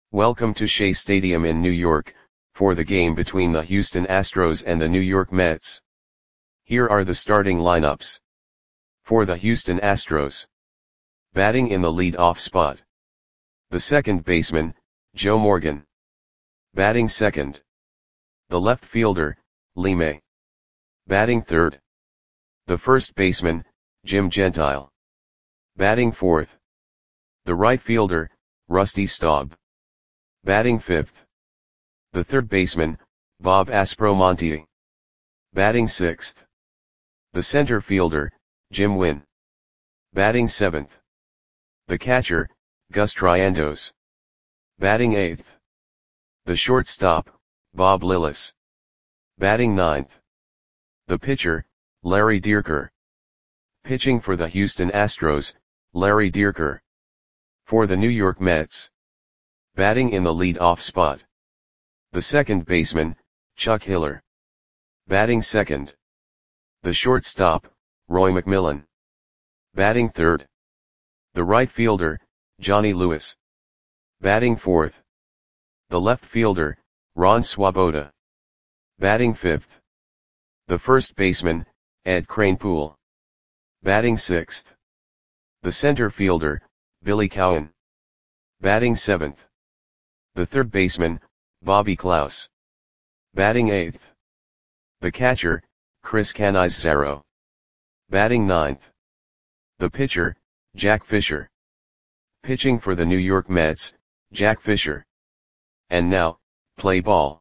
Welcome to Shea Stadium in New York, for the game between the Houston Astros and the New York Mets. Here are the starting lineups. For the Houston Astros. Batting in the lead-off spot. The second baseman, Joe Morgan. Batting second. The left fielder, Lee May. Batting third. The first baseman, Jim Gentile. Batting fourth. The right fielder, Rusty Staub. Batting fifth. The third baseman, Bob Aspromonte. Batting sixth. The center fielder, Jim Wynn. Batting seventh. The catcher, Gus Triandos. Batting eighth. The shortstop, Bob Lillis. Batting ninth. The pitcher, Larry Dierker. Pitching for the Houston Astros, Larry Dierker. For the New York Mets. Batting in the lead-off spot. The second baseman, Chuck Hiller. Batting second. The shortstop, Roy McMillan. Batting third. The right fielder, Johnny Lewis. Batting fourth. The left fielder, Ron Swoboda. Batting fifth. The first baseman, Ed Kranepool. Batting sixth. The center fielder, Billy Cowan. Batting seventh. The third baseman, Bobby Klaus. Batting eighth. The catcher, Chris Cannizzaro. Batting ninth. The pitcher, Jack Fisher. Pitching for the New York Mets, Jack Fisher. And now, play ball.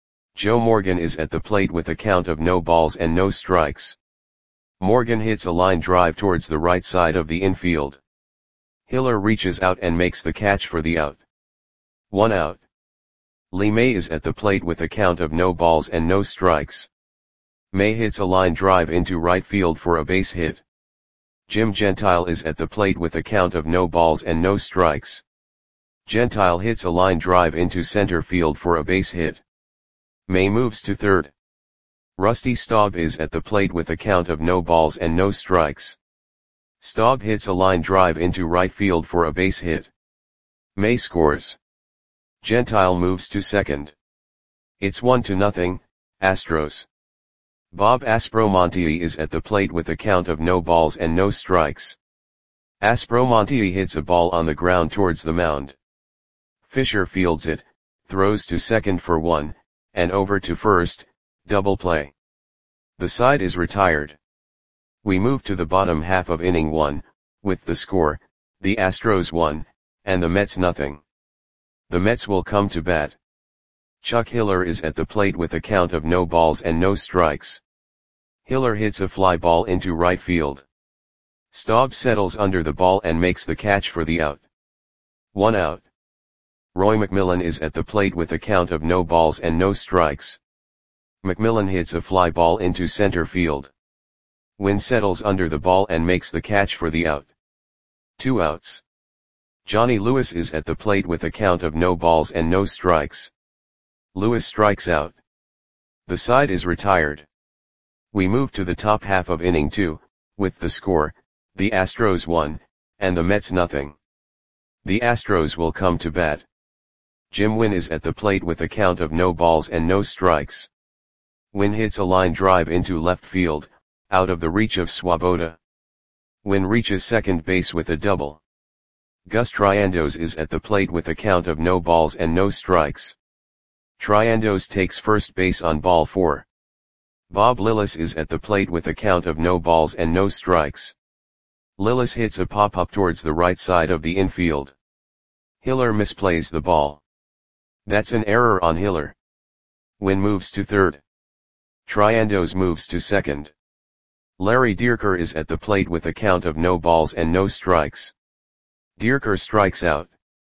Joe Morgan is at the plate with a count of no balls and no strikes. Morgan hits a line drive towards the right side of the infield. Hiller reaches out and makes the catch for the out. 1 out. Lee May is at the plate with a count of no balls and no strikes. May hits a line drive into right field for a base hit. Jim Gentile is at the plate with a count of no balls and no strikes. Gentile hits a line drive into center field for a base hit. May moves to third. Rusty Staub is at the plate with a count of no balls and no strikes. Staub hits a line drive into right field for a base hit. May scores. Gentile moves to second. It's 1-0, Astros. Bob Aspromonte is at the plate with a count of no balls and no strikes. Aspromonte hits a ball on the ground towards the mound. Fisher fields it, throws to second for 1, and over to first, double play. The side is retired. We move to the bottom half of inning 1, with the score, the Astros 1, and the Mets nothing. The Mets will come to bat. Chuck Hiller is at the plate with a count of no balls and no strikes. Hiller hits a fly ball into right field. Staub settles under the ball and makes the catch for the out. 1 out. Roy McMillan is at the plate with a count of no balls and no strikes. McMillan hits a fly ball into center field. Wynn settles under the ball and makes the catch for the out. 2 outs. Johnny Lewis is at the plate with a count of no balls and no strikes. Lewis strikes out. The side is retired. We move to the top half of inning 2, with the score, the Astros 1, and the Mets nothing. The Astros will come to bat. Jim Wynn is at the plate with a count of no balls and no strikes. Wynn hits a line drive into left field, out of the reach of Swoboda. Wynn reaches second base with a double. Gus Triandos is at the plate with a count of no balls and no strikes. Triandos takes first base on ball 4. Bob Lillis is at the plate with a count of no balls and no strikes. Lillis hits a pop-up towards the right side of the infield. Hiller misplays the ball. That's an error on Hiller. Wynn moves to third. Triandos moves to second. Larry Dierker is at the plate with a count of no balls and no strikes. Dierker strikes out.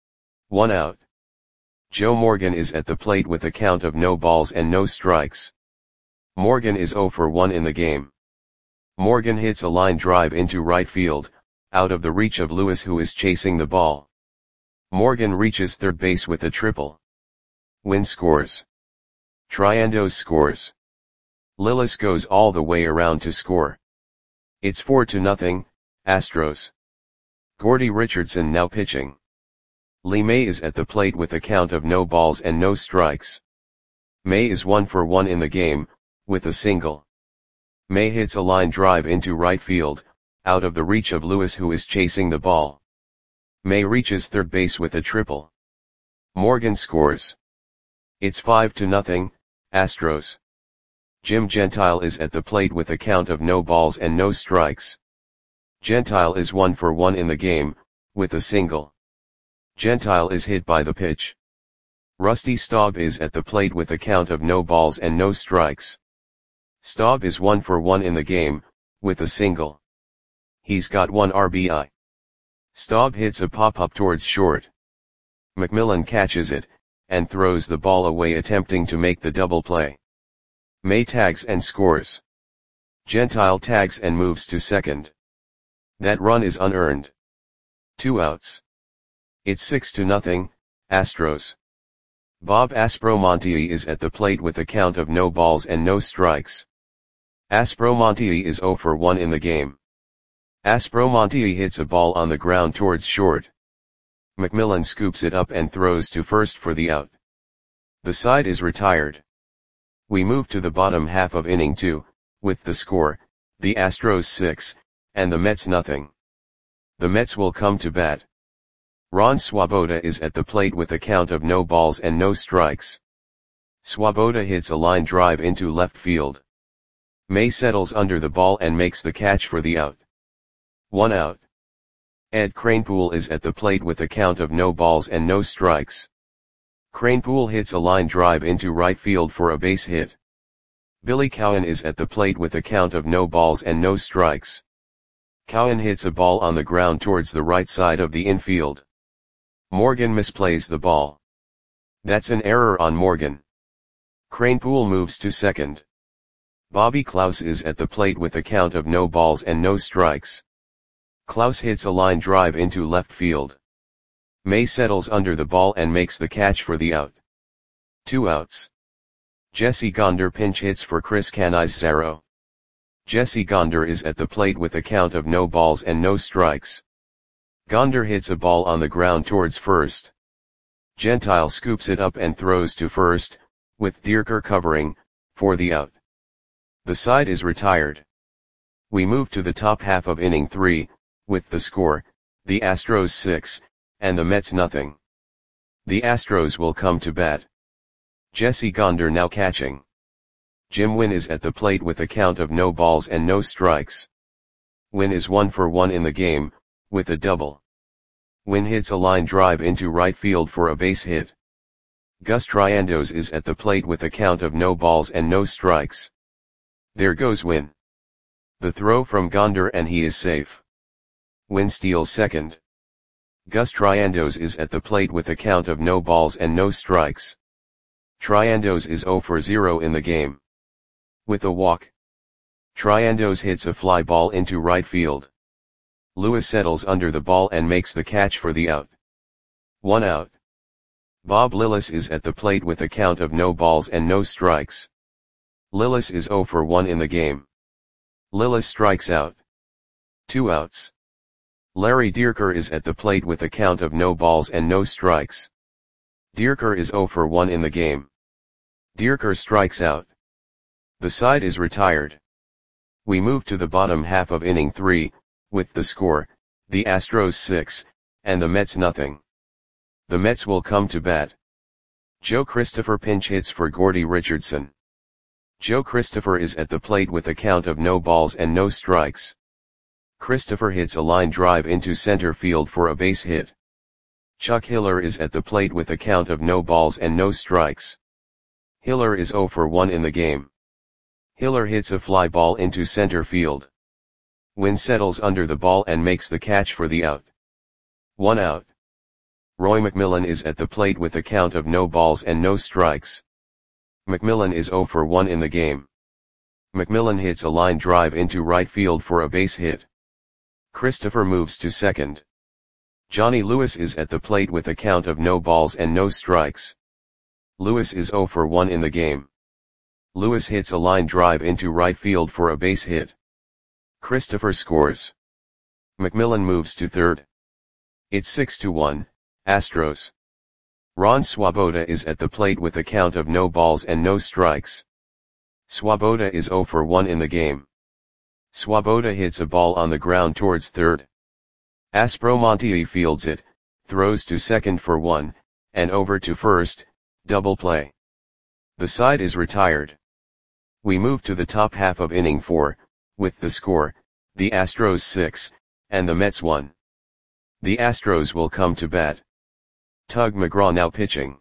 1 out. Joe Morgan is at the plate with a count of no balls and no strikes. Morgan is 0 for 1 in the game. Morgan hits a line drive into right field, out of the reach of Lewis who is chasing the ball. Morgan reaches third base with a triple. Wynn scores. Triandos scores. Lillis goes all the way around to score. It's 4-0, Astros. Gordy Richardson now pitching. Lee May is at the plate with a count of no balls and no strikes. May is 1 for 1 in the game, with a single. May hits a line drive into right field, out of the reach of Lewis, who is chasing the ball. May reaches third base with a triple. Morgan scores. It's 5-0, Astros. Jim Gentile is at the plate with a count of no balls and no strikes. Gentile is 1 for 1 in the game, with a single. Gentile is hit by the pitch. Rusty Staub is at the plate with a count of no balls and no strikes. Staub is 1 for 1 in the game, with a single. He's got 1 RBI. Staub hits a pop-up towards short. McMillan catches it, and throws the ball away, attempting to make the double play. May tags and scores. Gentile tags and moves to second. That run is unearned. 2 outs. It's 6-0, Astros. Bob Aspromonte is at the plate with a count of no balls and no strikes. Aspromonte is 0 for 1 in the game. Aspromonte hits a ball on the ground towards short. McMillan scoops it up and throws to first for the out. The side is retired. We move to the bottom half of inning 2, with the score, the Astros 6, and the Mets nothing. The Mets will come to bat. Ron Swoboda is at the plate with a count of no balls and no strikes. Swoboda hits a line drive into left field. May settles under the ball and makes the catch for the out. 1 out. Ed Kranepool is at the plate with a count of no balls and no strikes. Kranepool hits a line drive into right field for a base hit. Billy Cowan is at the plate with a count of no balls and no strikes. Cowan hits a ball on the ground towards the right side of the infield. Morgan misplays the ball. That's an error on Morgan. Kranepool moves to second. Bobby Klaus is at the plate with a count of no balls and no strikes. Klaus hits a line drive into left field. May settles under the ball and makes the catch for the out. 2 outs. Jesse Gonder pinch hits for Chris Canizaro. Jesse Gonder is at the plate with a count of no balls and no strikes. Gonder hits a ball on the ground towards first. Gentile scoops it up and throws to first, with Dierker covering, for the out. The side is retired. We move to the top half of inning 3, with the score, the Astros 6, and the Mets nothing. The Astros will come to bat. Jesse Gonder now catching. Jim Wynn is at the plate with a count of no balls and no strikes. Wynn is 1 for 1 in the game, with a double. Wynn hits a line drive into right field for a base hit. Gus Triandos is at the plate with a count of no balls and no strikes. There goes Wynn. The throw from Gonder and he is safe. Wynn steals second. Gus Triandos is at the plate with a count of no balls and no strikes. Triandos is 0 for 0 in the game. With a walk. Triandos hits a fly ball into right field. Lewis settles under the ball and makes the catch for the out. 1 out. Bob Lillis is at the plate with a count of no balls and no strikes. Lillis is 0 for 1 in the game. Lillis strikes out. 2 outs. Larry Dierker is at the plate with a count of no balls and no strikes. Dierker is 0 for 1 in the game. Dierker strikes out. The side is retired. We move to the bottom half of inning 3, with the score, the Astros 6, and the Mets nothing. The Mets will come to bat. Joe Christopher pinch hits for Gordy Richardson. Joe Christopher is at the plate with a count of no balls and no strikes. Christopher hits a line drive into center field for a base hit. Chuck Hiller is at the plate with a count of no balls and no strikes. Hiller is 0 for 1 in the game. Hiller hits a fly ball into center field. Wynn settles under the ball and makes the catch for the out. 1 out. Roy McMillan is at the plate with a count of no balls and no strikes. McMillan is 0 for 1 in the game. McMillan hits a line drive into right field for a base hit. Christopher moves to second. Johnny Lewis is at the plate with a count of no balls and no strikes. Lewis is 0 for 1 in the game. Lewis hits a line drive into right field for a base hit. Christopher scores. McMillan moves to third. It's 6-1, Astros. Ron Swoboda is at the plate with a count of no balls and no strikes. Swoboda is 0 for 1 in the game. Swoboda hits a ball on the ground towards third. Aspromonte fields it, throws to second for 1, and over to first, double play. The side is retired. We move to the top half of inning 4, with the score, the Astros 6, and the Mets 1. The Astros will come to bat. Tug McGraw now pitching.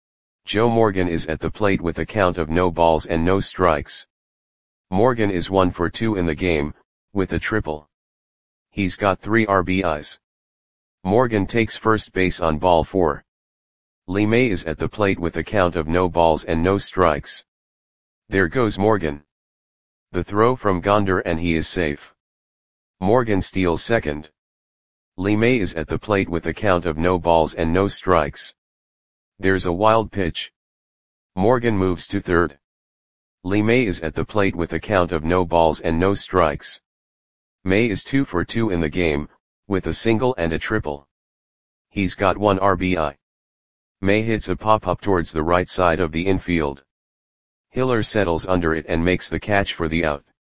Joe Morgan is at the plate with a count of no balls and no strikes. Morgan is 1 for 2 in the game, with a triple. He's got 3 RBIs. Morgan takes first base on ball 4. Lee May is at the plate with a count of no balls and no strikes. There goes Morgan. The throw from Gonder and he is safe. Morgan steals second. Lee May is at the plate with a count of no balls and no strikes. There's a wild pitch. Morgan moves to third. Lee May is at the plate with a count of no balls and no strikes. May is 2 for 2 in the game, with a single and a triple. He's got 1 RBI. May hits a pop-up towards the right side of the infield. Hiller settles under it and makes the catch for the out.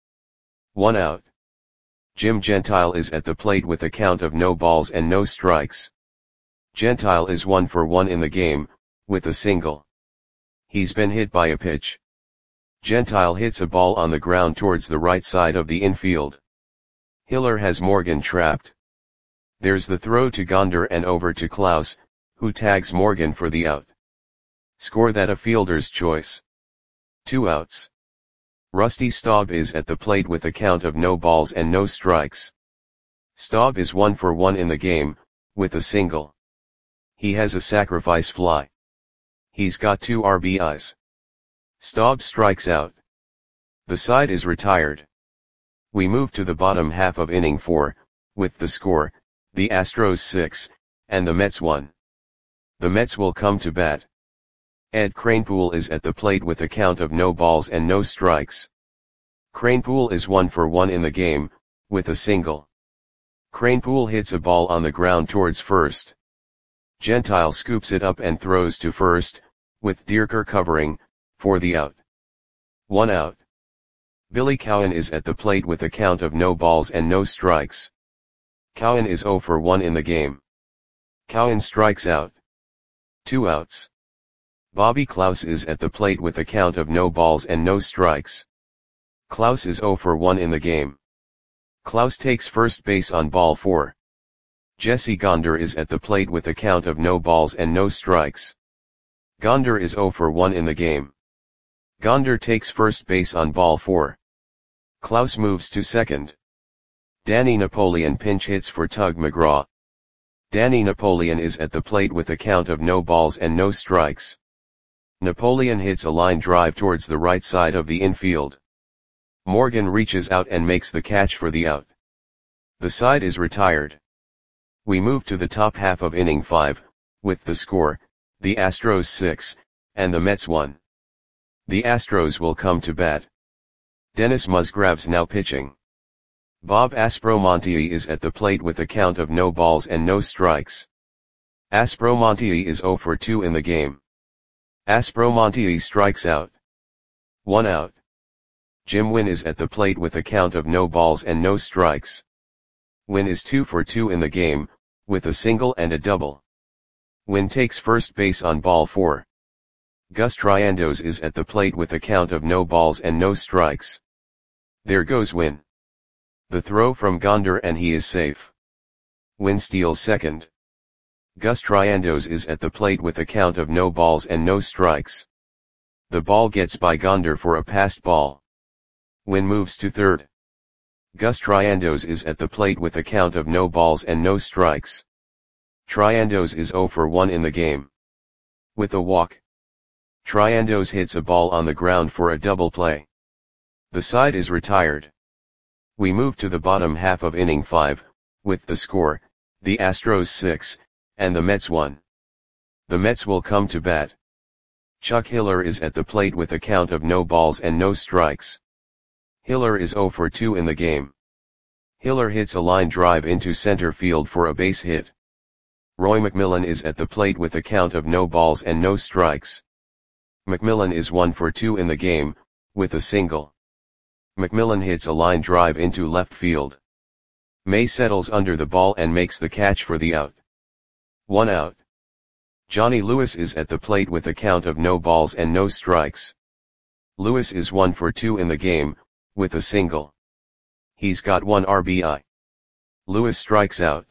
1 out. Jim Gentile is at the plate with a count of no balls and no strikes. Gentile is 1 for 1 in the game, with a single. He's been hit by a pitch. Gentile hits a ball on the ground towards the right side of the infield. Hiller has Morgan trapped. There's the throw to Gonder and over to Klaus, who tags Morgan for the out. Score that a fielder's choice. 2 outs. Rusty Staub is at the plate with a count of no balls and no strikes. Staub is 1 for 1 in the game, with a single. He has a sacrifice fly. He's got 2 RBIs. Staub strikes out. The side is retired. We move to the bottom half of inning 4, with the score, the Astros 6, and the Mets 1. The Mets will come to bat. Ed Kranepool is at the plate with a count of no balls and no strikes. Kranepool is 1 for 1 in the game, with a single. Kranepool hits a ball on the ground towards first. Gentile scoops it up and throws to first, with Dierker covering, for the out. 1 out. Billy Cowan is at the plate with a count of no balls and no strikes. Cowan is 0 for 1 in the game. Cowan strikes out. 2 outs. Bobby Klaus is at the plate with a count of no balls and no strikes. Klaus is 0 for 1 in the game. Klaus takes first base on ball 4. Jesse Gonder is at the plate with a count of no balls and no strikes. Gonder is 0 for 1 in the game. Gonder takes first base on ball 4. Klaus moves to second. Danny Napoleon pinch hits for Tug McGraw. Danny Napoleon is at the plate with a count of no balls and no strikes. Napoleon hits a line drive towards the right side of the infield. Morgan reaches out and makes the catch for the out. The side is retired. We move to the top half of inning 5, with the score, the Astros 6, and the Mets 1. The Astros will come to bat. Dennis Musgraves now pitching. Bob Aspromonte is at the plate with a count of no balls and no strikes. Aspromonte is 0 for 2 in the game. Aspromonte strikes out. 1 out. Jim Wynn is at the plate with a count of no balls and no strikes. Wynn is 2 for 2 in the game, with a single and a double. Wynn takes first base on ball 4. Gus Triandos is at the plate with a count of no balls and no strikes. There goes Wynn. The throw from Gonder and he is safe. Wynn steals second. Gus Triandos is at the plate with a count of no balls and no strikes. The ball gets by Gonder for a passed ball. Wynn moves to third. Gus Triandos is at the plate with a count of no balls and no strikes. Triandos is 0 for 1 in the game. With a walk. Triandos hits a ball on the ground for a double play. The side is retired. We move to the bottom half of inning 5, with the score, the Astros 6, and the Mets 1. The Mets will come to bat. Chuck Hiller is at the plate with a count of no balls and no strikes. Hiller is 0 for 2 in the game. Hiller hits a line drive into center field for a base hit. Roy McMillan is at the plate with a count of no balls and no strikes. McMillan is 1 for 2 in the game, with a single. McMillan hits a line drive into left field. May settles under the ball and makes the catch for the out. 1 out. Johnny Lewis is at the plate with a count of no balls and no strikes. Lewis is 1 for 2 in the game, with a single. He's got 1 RBI. Lewis strikes out.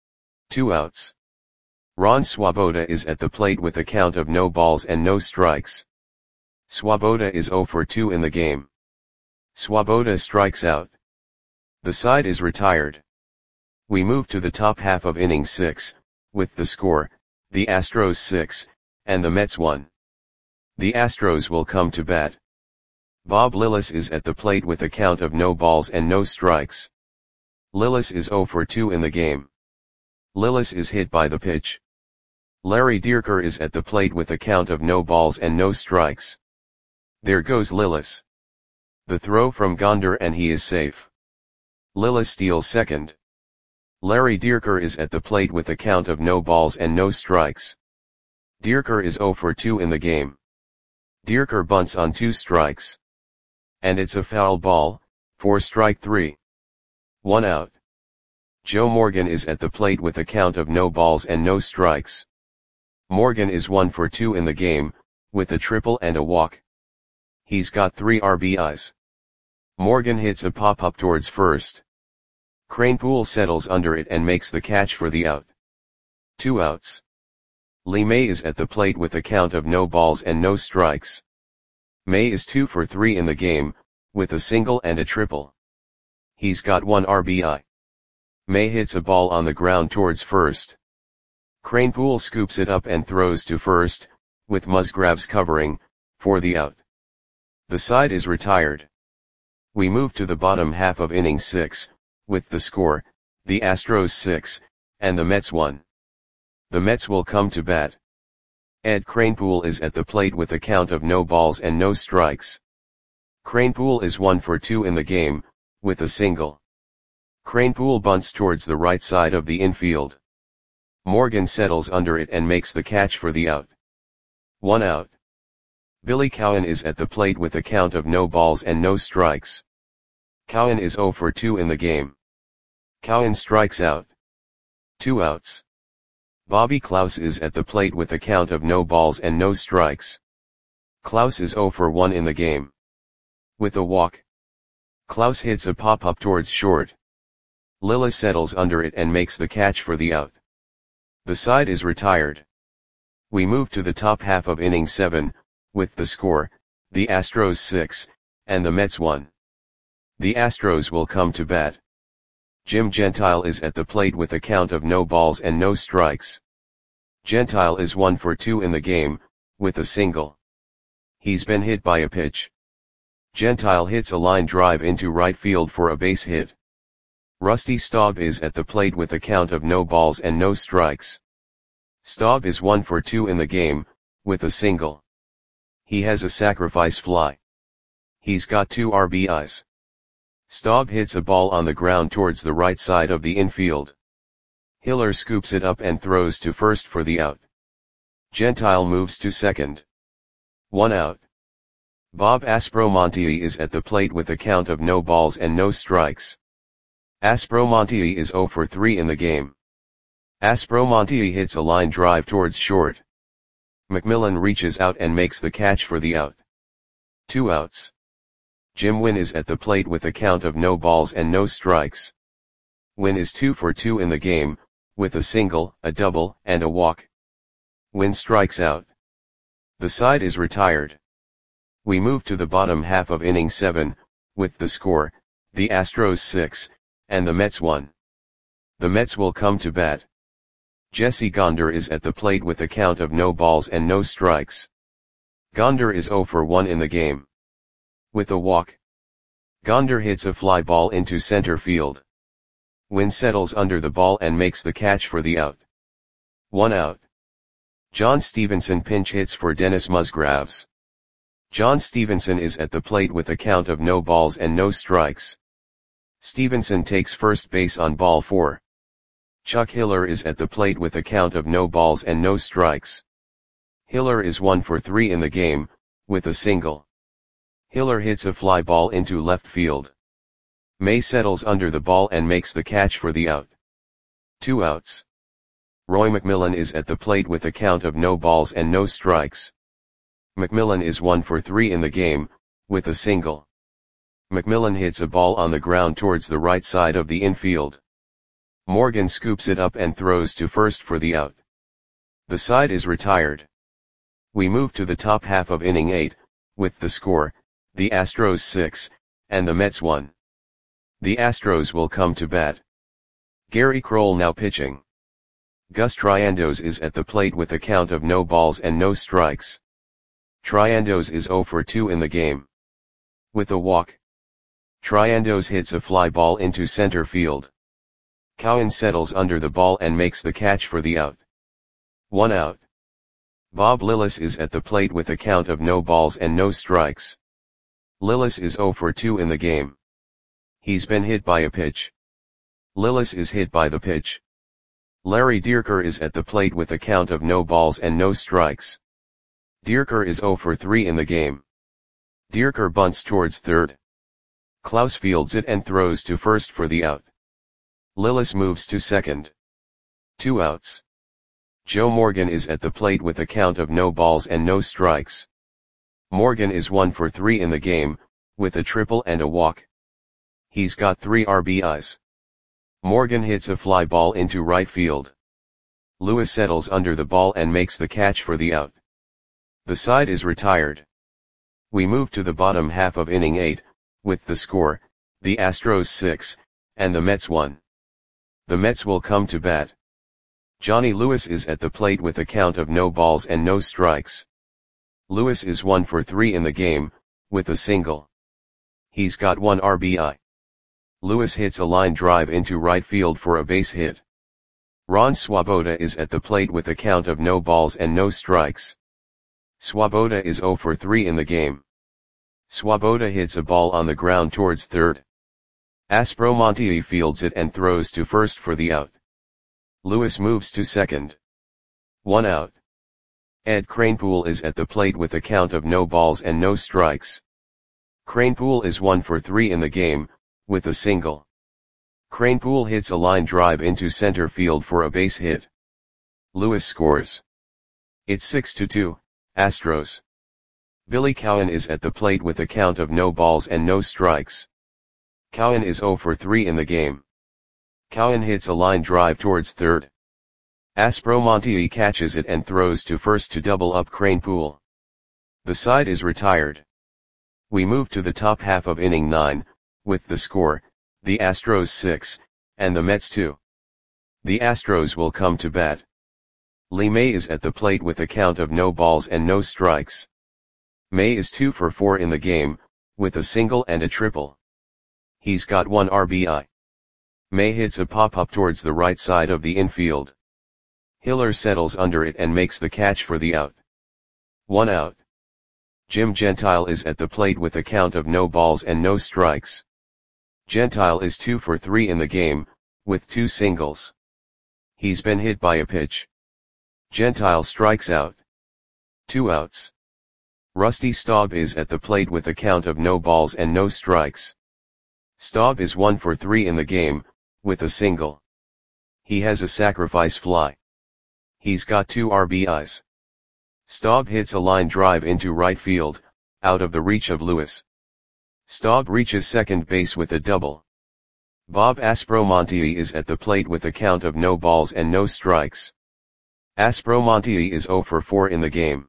2 outs. Ron Swoboda is at the plate with a count of no balls and no strikes. Swoboda is 0 for 2 in the game. Swoboda strikes out. The side is retired. We move to the top half of inning 6, with the score, the Astros 6, and the Mets 1. The Astros will come to bat. Bob Lillis is at the plate with a count of no balls and no strikes. Lillis is 0 for 2 in the game. Lillis is hit by the pitch. Larry Dierker is at the plate with a count of no balls and no strikes. There goes Lillis. The throw from Gonder and he is safe. Lillis steals second. Larry Dierker is at the plate with a count of no balls and no strikes. Dierker is 0 for 2 in the game. Dierker bunts on 2 strikes. And it's a foul ball, for strike 3. 1 out. Joe Morgan is at the plate with a count of no balls and no strikes. Morgan is 1 for 2 in the game, with a triple and a walk. He's got 3 RBIs. Morgan hits a pop-up towards first. Kranepool settles under it and makes the catch for the out. 2 outs. Lee May is at the plate with a count of no balls and no strikes. May is 2 for 3 in the game, with a single and a triple. He's got 1 RBI. May hits a ball on the ground towards first. Kranepool scoops it up and throws to first, with Musgraves covering, for the out. The side is retired. We move to the bottom half of inning 6, with the score, the Astros 6, and the Mets 1. The Mets will come to bat. Ed Kranepool is at the plate with a count of no balls and no strikes. Kranepool is 1 for 2 in the game, with a single. Kranepool bunts towards the right side of the infield. Morgan settles under it and makes the catch for the out. 1 out. Billy Cowan is at the plate with a count of no balls and no strikes. Cowan is 0 for 2 in the game. Cowan strikes out. 2 outs. Bobby Klaus is at the plate with a count of no balls and no strikes. Klaus is 0 for 1 in the game. With a walk. Klaus hits a pop-up towards short. Lillis settles under it and makes the catch for the out. The side is retired. We move to the top half of inning 7, with the score, the Astros 6, and the Mets 1. The Astros will come to bat. Jim Gentile is at the plate with a count of no balls and no strikes. Gentile is 1 for 2 in the game, with a single. He's been hit by a pitch. Gentile hits a line drive into right field for a base hit. Rusty Staub is at the plate with a count of no balls and no strikes. Staub is 1 for 2 in the game, with a single. He has a sacrifice fly. He's got 2 RBIs. Staub hits a ball on the ground towards the right side of the infield. Hiller scoops it up and throws to first for the out. Gentile moves to second. 1 out. Bob Aspromonte is at the plate with a count of no balls and no strikes. Aspromonte is 0 for 3 in the game. Aspromonte hits a line drive towards short. McMillan reaches out and makes the catch for the out. 2 outs. Jim Wynn is at the plate with a count of no balls and no strikes. Wynn is 2 for 2 in the game, with a single, a double, and a walk. Wynn strikes out. The side is retired. We move to the bottom half of inning 7, with the score, the Astros 6, and the Mets 1. The Mets will come to bat. Jesse Gonder is at the plate with a count of no balls and no strikes. Gonder is 0 for 1 in the game. With a walk. Gonder hits a fly ball into center field. Wynn settles under the ball and makes the catch for the out. 1 out. John Stevenson pinch hits for Dennis Musgraves. John Stevenson is at the plate with a count of no balls and no strikes. Stevenson takes first base on ball 4. Chuck Hiller is at the plate with a count of no balls and no strikes. Hiller is 1 for 3 in the game, with a single. Hiller hits a fly ball into left field. May settles under the ball and makes the catch for the out. 2 outs. Roy McMillan is at the plate with a count of no balls and no strikes. McMillan is 1 for 3 in the game, with a single. McMillan hits a ball on the ground towards the right side of the infield. Morgan scoops it up and throws to first for the out. The side is retired. We move to the top half of inning 8, with the score, the Astros 6, and the Mets 1. The Astros will come to bat. Gary Kroll now pitching. Gus Triandos is at the plate with a count of no balls and no strikes. Triandos is 0 for 2 in the game. With a walk. Triandos hits a fly ball into center field. Cowan settles under the ball and makes the catch for the out. 1 out. Bob Lillis is at the plate with a count of no balls and no strikes. Lillis is 0 for 2 in the game. He's been hit by a pitch. Lillis is hit by the pitch. Larry Dierker is at the plate with a count of no balls and no strikes. Dierker is 0 for 3 in the game. Dierker bunts towards third. Klaus fields it and throws to first for the out. Lillis moves to second. 2 outs. Joe Morgan is at the plate with a count of no balls and no strikes. Morgan is 1 for 3 in the game, with a triple and a walk. He's got 3 RBIs. Morgan hits a fly ball into right field. Lewis settles under the ball and makes the catch for the out. The side is retired. We move to the bottom half of inning 8, with the score, the Astros 6, and the Mets 1. The Mets will come to bat. Johnny Lewis is at the plate with a count of no balls and no strikes. Lewis is 1 for 3 in the game, with a single. He's got 1 RBI. Lewis hits a line drive into right field for a base hit. Ron Swoboda is at the plate with a count of no balls and no strikes. Swoboda is 0 for 3 in the game. Swoboda hits a ball on the ground towards third. Aspromonte fields it and throws to first for the out. Lewis moves to second. 1 out. Ed Kranepool is at the plate with a count of no balls and no strikes. Kranepool is 1 for 3 in the game, with a single. Kranepool hits a line drive into center field for a base hit. Lewis scores. It's 6-2, Astros. Billy Cowan is at the plate with a count of no balls and no strikes. Cowan is 0 for 3 in the game. Cowan hits a line drive towards third. Aspromonte catches it and throws to first to double up Kranepool. The side is retired. We move to the top half of inning 9, with the score, the Astros 6, and the Mets 2. The Astros will come to bat. Lee May is at the plate with a count of no balls and no strikes. May is 2 for 4 in the game, with a single and a triple. He's got 1 RBI. May hits a pop-up towards the right side of the infield. Hiller settles under it and makes the catch for the out. 1 out. Jim Gentile is at the plate with a count of no balls and no strikes. Gentile is 2 for 3 in the game, with 2 singles. He's been hit by a pitch. Gentile strikes out. 2 outs. Rusty Staub is at the plate with a count of no balls and no strikes. Staub is 1 for 3 in the game, with a single. He has a sacrifice fly. He's got 2 RBIs. Staub hits a line drive into right field, out of the reach of Lewis. Staub reaches second base with a double. Bob Aspromonte is at the plate with a count of no balls and no strikes. Aspromonte is 0 for 4 in the game.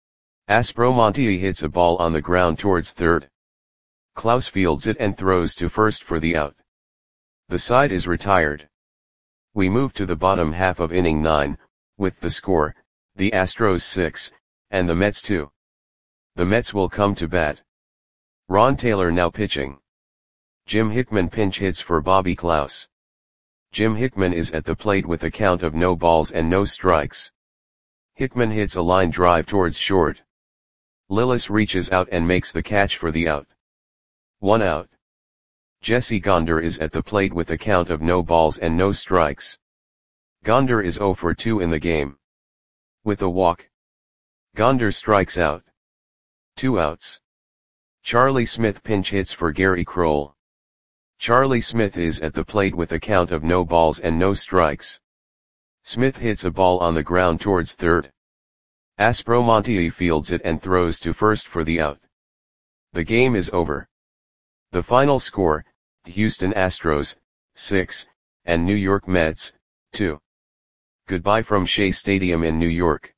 Aspromonte hits a ball on the ground towards third. Klaus fields it and throws to first for the out. The side is retired. We move to the bottom half of inning 9, with the score, the Astros 6, and the Mets 2. The Mets will come to bat. Ron Taylor now pitching. Jim Hickman pinch hits for Bobby Klaus. Jim Hickman is at the plate with a count of no balls and no strikes. Hickman hits a line drive towards short. Lillis reaches out and makes the catch for the out. 1 out. Jesse Gonder is at the plate with a count of no balls and no strikes. Gonder is 0 for 2 in the game. With a walk, Gonder strikes out. 2 outs. Charlie Smith pinch hits for Gary Kroll. Charlie Smith is at the plate with a count of no balls and no strikes. Smith hits a ball on the ground towards third. Aspromonte fields it and throws to first for the out. The game is over. The final score, Houston Astros, 6, and New York Mets, 2. Goodbye from Shea Stadium in New York.